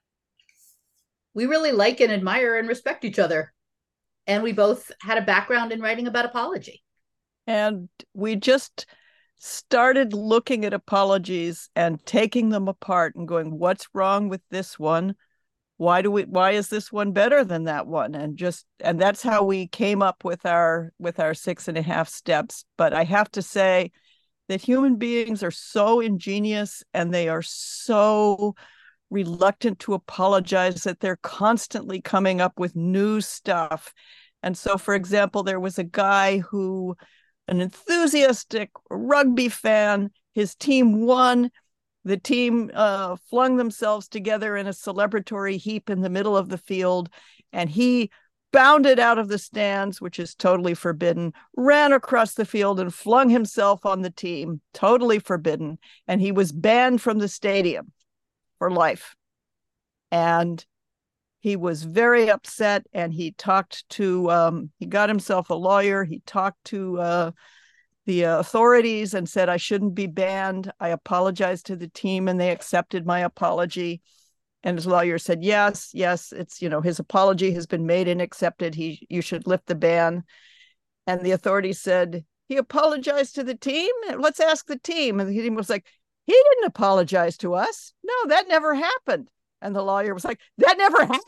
We really like and admire and respect each other. And we both had a background in writing about apology. And we just started looking at apologies and taking them apart and going, what's wrong with this one? Why is this one better than that one? And that's how we came up with our 6.5 steps. But I have to say that human beings are so ingenious, and they are so reluctant to apologize that they're constantly coming up with new stuff. And so, for example, there was a guy an enthusiastic rugby fan, his team won. The team flung themselves together in a celebratory heap in the middle of the field, and he bounded out of the stands, which is totally forbidden, ran across the field and flung himself on the team, totally forbidden, and he was banned from the stadium for life. And he was very upset, and he got himself a lawyer. He talked to the authorities and said, I shouldn't be banned. I apologized to the team, and they accepted my apology. And his lawyer said, yes, it's, his apology has been made and accepted. You should lift the ban. And the authorities said, he apologized to the team? Let's ask the team. And the team was like, he didn't apologize to us. No, that never happened. And the lawyer was like, that never happened?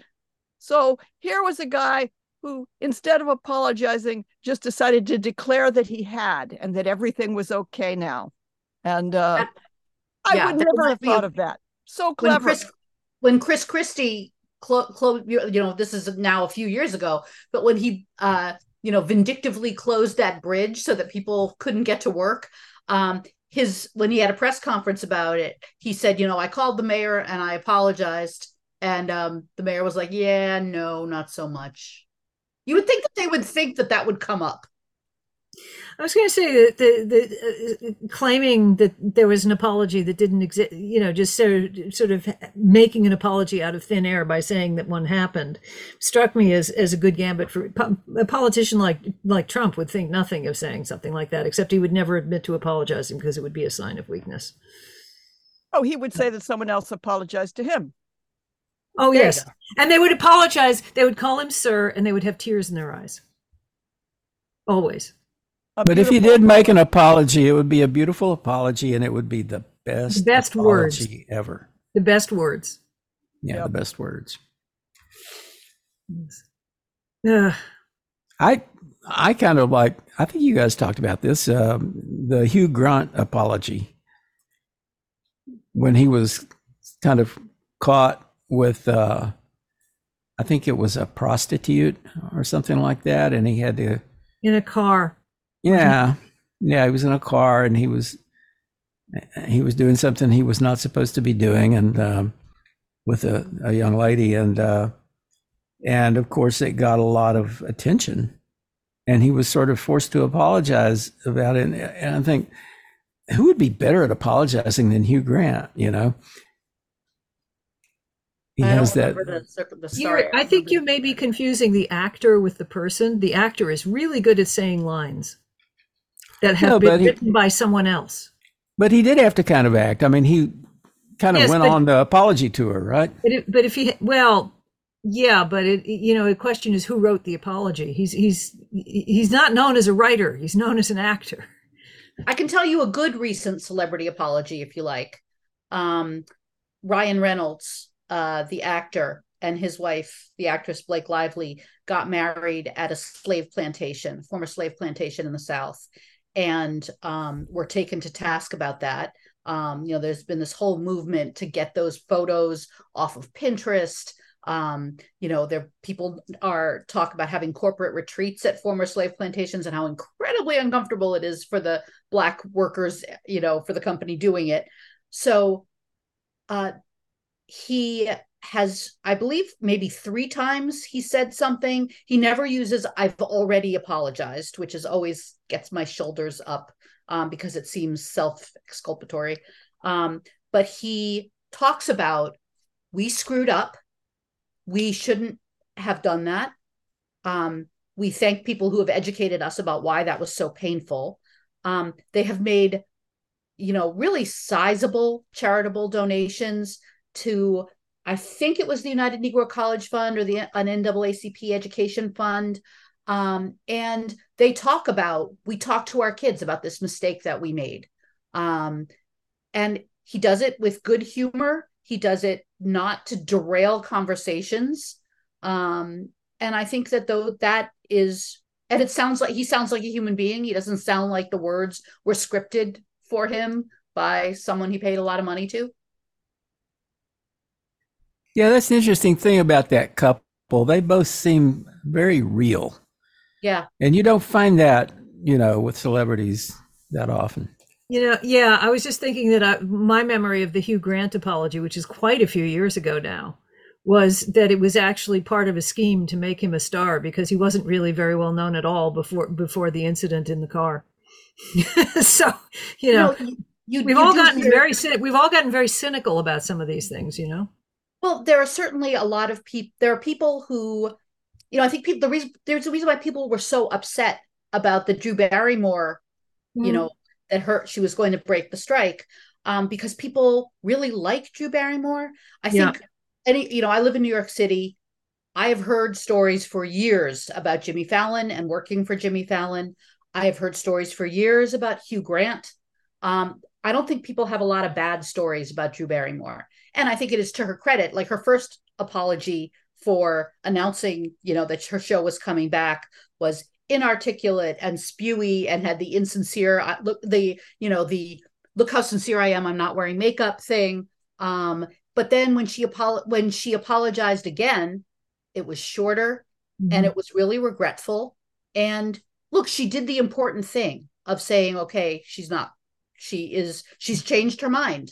So here was a guy who, instead of apologizing, just decided to declare that he had, and that everything was okay now. And I would never have thought of that. So clever. When Chris Christie, this is now a few years ago, but when he, vindictively closed that bridge so that people couldn't get to work, when he had a press conference about it, he said, I called the mayor and I apologized. And the mayor was like, yeah, no, not so much. You would think that they would think that would come up. I was going to say that the claiming that there was an apology that didn't exist, just sort of making an apology out of thin air by saying that one happened, struck me as a good gambit. For a politician like Trump would think nothing of saying something like that, except he would never admit to apologizing because it would be a sign of weakness. Oh, he would say that someone else apologized to him. Oh, yes. And they would apologize. They would call him sir, and they would have tears in their eyes. Always. But if he did make an apology, it would be a beautiful apology, and it would be the best apology words ever. The best words. Yeah, the best words. I kind of I think you guys talked about this, the Hugh Grant apology, when he was kind of caught with, I think it was a prostitute or something like that, and he had to... In a car. Yeah, he was in a car, and he was doing something he was not supposed to be doing, and with a young lady, and of course it got a lot of attention, and he was sort of forced to apologize about it. And I think, who would be better at apologizing than Hugh Grant? He has that. The story. I think you may be confusing the actor with the person. The actor is really good at saying lines. that have been written by someone else. But he did have to kind of act. I mean, he kind of went on the apology tour, right? But if he, well, yeah, but the question is who wrote the apology. He's not known as a writer. He's known as an actor. I can tell you a good recent celebrity apology if you like. Ryan Reynolds, the actor, and his wife, the actress Blake Lively, got married at a former slave plantation in the South, and were taken to task about that. There's been this whole movement to get those photos off of Pinterest. People talk about having corporate retreats at former slave plantations and how incredibly uncomfortable it is for the Black workers, for the company doing it. So he has, I believe, maybe 3 times he said something. He never uses "I've already apologized," which always gets my shoulders up because it seems self-exculpatory. But he talks about, we screwed up. We shouldn't have done that. We thank people who have educated us about why that was so painful. They have made, really sizable charitable donations to, I think it was the United Negro College Fund or an NAACP education fund. And we talk to our kids about this mistake that we made. And he does it with good humor. He does it not to derail conversations. And I think that is, and he sounds like a human being. He doesn't sound like the words were scripted for him by someone he paid a lot of money to. Yeah, that's an interesting thing about that couple. They both seem very real. Yeah. And you don't find that, with celebrities that often. Yeah, I was just thinking that my memory of the Hugh Grant apology, which is quite a few years ago now, was that it was actually part of a scheme to make him a star because he wasn't really very well known at all before the incident in the car. So, we've all gotten very cynical about some of these things, Well, there are certainly a lot of people. There are people who, I think there's a reason why people were so upset about the Drew Barrymore, that she was going to break the strike, because people really like Drew Barrymore. I think I live in New York City. I have heard stories for years about Jimmy Fallon and working for Jimmy Fallon. I have heard stories for years about Hugh Grant. I don't think people have a lot of bad stories about Drew Barrymore. And I think it is to her credit, like her first apology for announcing, that her show was coming back was inarticulate and spewy and had the insincere look how sincere I am, I'm not wearing makeup thing. But then when she apologized again, it was shorter, mm-hmm. and it was really regretful. And look, she did the important thing of saying, okay, she's changed her mind.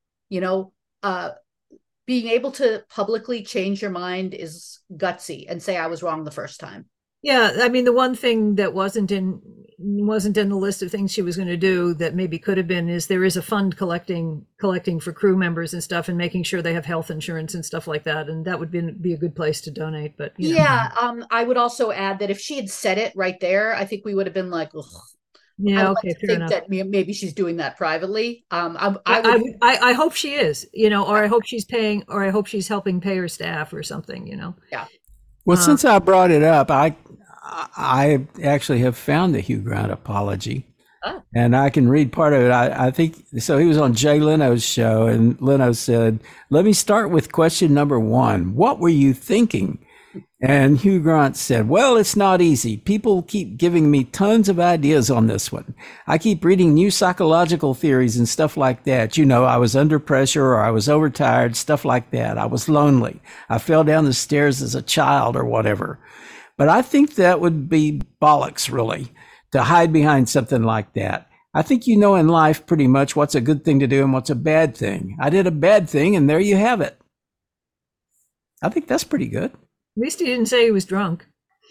Being able to publicly change your mind is gutsy and say I was wrong the first time. Yeah, I mean, the one thing that wasn't in the list of things she was going to do that maybe could have been is there is a fund collecting for crew members and stuff and making sure they have health insurance and stuff like that, and that would be a good place to donate. But I would also add that if she had said it right there, I think we would have been like, ugh. Yeah, okay, fair enough. That maybe she's doing that privately. I hope she is, or I hope she's paying, or I hope she's helping pay her staff or something, Yeah. Well, since I brought it up, I actually have found the Hugh Grant apology, and I can read part of it. I think so. He was on Jay Leno's show, and Leno said, "Let me start with question number 1. What were you thinking?" And Hugh Grant said, "Well, it's not easy. People keep giving me tons of ideas on this one. I keep reading new psychological theories and stuff like that. I was under pressure or I was overtired, stuff like that. I was lonely. I fell down the stairs as a child or whatever. But I think that would be bollocks, really, to hide behind something like that. I think in life pretty much what's a good thing to do and what's a bad thing. I did a bad thing and there you have it." I think that's pretty good. At least he didn't say he was drunk,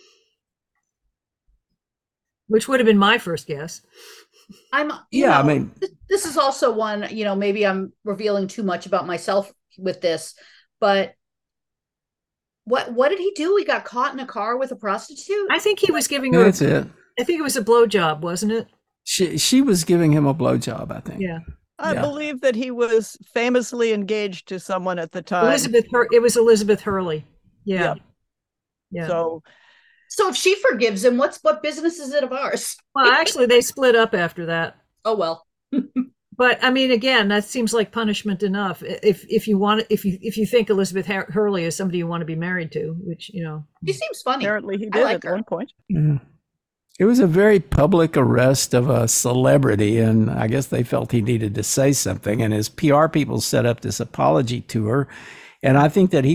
which would have been my first guess. This is also one, maybe I'm revealing too much about myself with this, but what did he do? He got caught in a car with a prostitute? I think he was giving her. That's it. I think it was a blowjob, wasn't it? She was giving him a blowjob, I think. Yeah. I believe that he was famously engaged to someone at the time. It was Elizabeth Hurley. Yeah. So if she forgives him, what business is it of ours? Well, actually, they split up after that. Oh well. But I mean, again, that seems like punishment enough. If you think Elizabeth Hurley is somebody you want to be married to, which he seems funny. Apparently, he did at one point. Yeah. It was a very public arrest of a celebrity, and I guess they felt he needed to say something. And his PR people set up this apology tour, and I think that he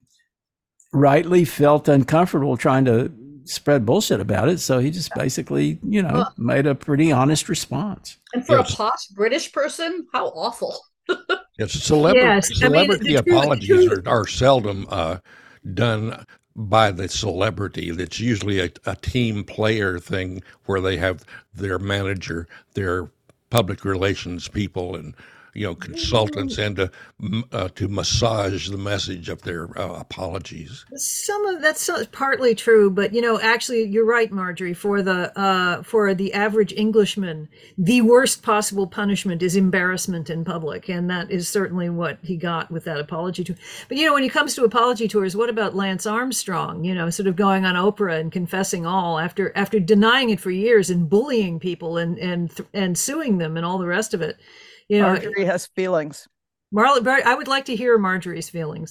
rightly felt uncomfortable trying to spread bullshit about it. So he just basically, made a pretty honest response. And for a posh British person, how awful. Yes, celebrity apologies are seldom done by the celebrity. That's usually a team player thing where they have their manager, their public relations people, and consultants, and to massage the message of their apologies. Some of that's partly true, but actually, you're right, Marjorie. For the average Englishman, the worst possible punishment is embarrassment in public, and that is certainly what he got with that apology tour. But when it comes to apology tours, what about Lance Armstrong? Sort of going on Oprah and confessing all after denying it for years and bullying people and suing them and all the rest of it. Marjorie has feelings. I would like to hear Marjorie's feelings.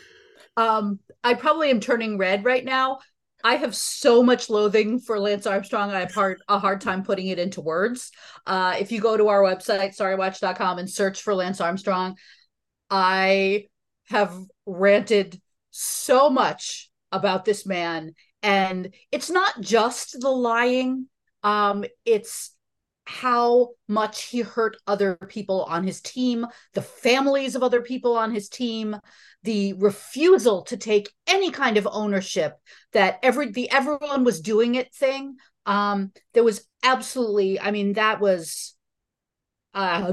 I probably am turning red right now. I have so much loathing for Lance Armstrong. I have a hard time putting it into words. If you go to our website, sorrywatch.com, and search for Lance Armstrong, I have ranted so much about this man. And it's not just the lying. It's how much he hurt other people on his team, the families of other people on his team, the refusal to take any kind of ownership, that everyone was doing it thing. There was absolutely, that was well,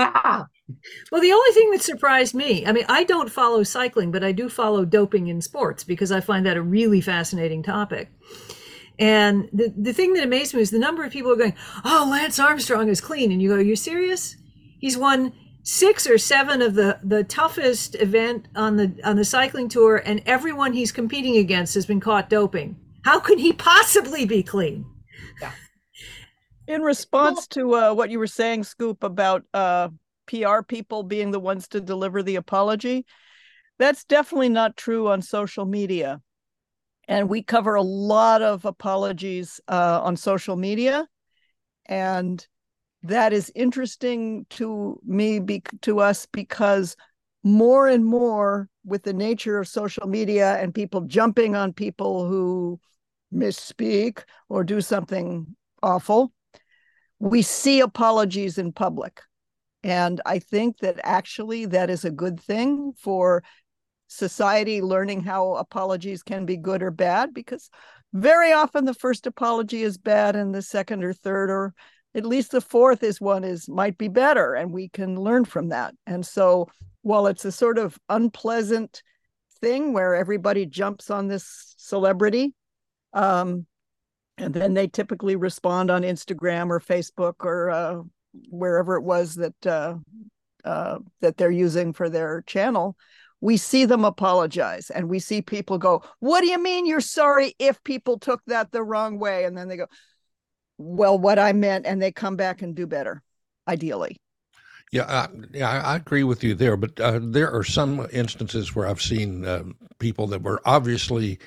the only thing that surprised me, I don't follow cycling, but I do follow doping in sports because I find that a really fascinating topic. And the thing that amazed me is the number of people are going, "Oh, Lance Armstrong is clean," and you go, "You're serious? He's won 6 or 7 of the toughest event on the cycling tour, and everyone he's competing against has been caught doping. How can he possibly be clean?" Yeah. In response to what you were saying, Scoop, about PR people being the ones to deliver the apology, that's definitely not true on social media. And we cover a lot of apologies on social media. And that is interesting to us, because more and more, with the nature of social media and people jumping on people who misspeak or do something awful, we see apologies in public. And I think that actually that is a good thing for society, learning how apologies can be good or bad, because very often the first apology is bad and the second or third, or at least the fourth might be better, and we can learn from that. And so while it's a sort of unpleasant thing where everybody jumps on this celebrity, and then they typically respond on Instagram or Facebook or wherever it was that they're using for their channel, we see them apologize, and we see people go, "What do you mean you're sorry if people took that the wrong way?" And then they go, "Well, what I meant," and they come back and do better, ideally. Yeah, I agree with you there, but there are some instances where I've seen people that were obviously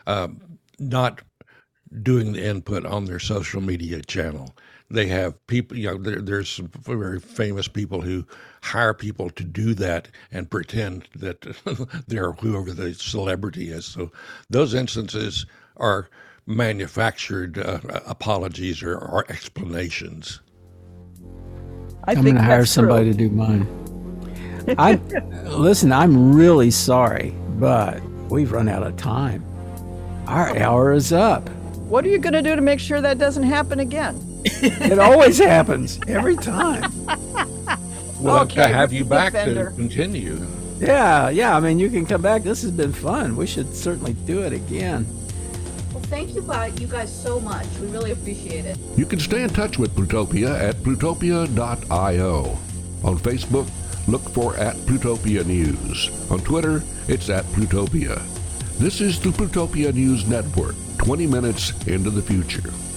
not doing the input on their social media channel. They have people, there's some very famous people who hire people to do that and pretend that they're whoever the celebrity is. So those instances are manufactured apologies or explanations. I'm going to hire somebody to do mine. Listen, I'm really sorry, but we've run out of time. Our hour is up. What are you going to do to make sure that doesn't happen again? It always happens every time. We'll have to have you back to continue. Yeah. You can come back. This has been fun. We should certainly do it again. Well, thank you guys so much. We really appreciate it. You can stay in touch with Plutopia at plutopia.io. On Facebook, look for @Plutopia News. On Twitter, it's @Plutopia. This is the Plutopia News Network, 20 minutes into the future.